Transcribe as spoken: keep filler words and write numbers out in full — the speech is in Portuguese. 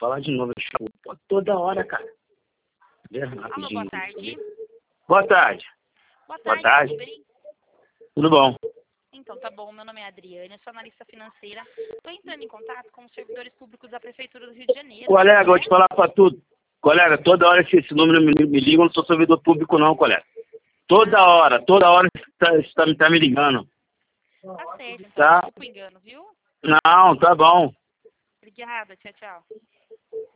falar de novo. Pô, toda hora, cara. Vê Alô, rapidinho. boa tarde. Boa tarde. Boa tarde, Boa tarde. tudo bem? Tudo bom? Então, tá bom. Meu nome é Adriane, eu sou analista financeira. Estou entrando em contato com os servidores públicos da Prefeitura do Rio de Janeiro. Colega, né? vou te falar pra tudo. Colega, toda hora que esse número me, me liga, eu não sou servidor público não, colega. Toda hora, toda hora você tá, tá, tá me ligando. Tá certo, então. Tá? Desculpa o engano, viu? Não, tá bom. Obrigada, tchau, tchau.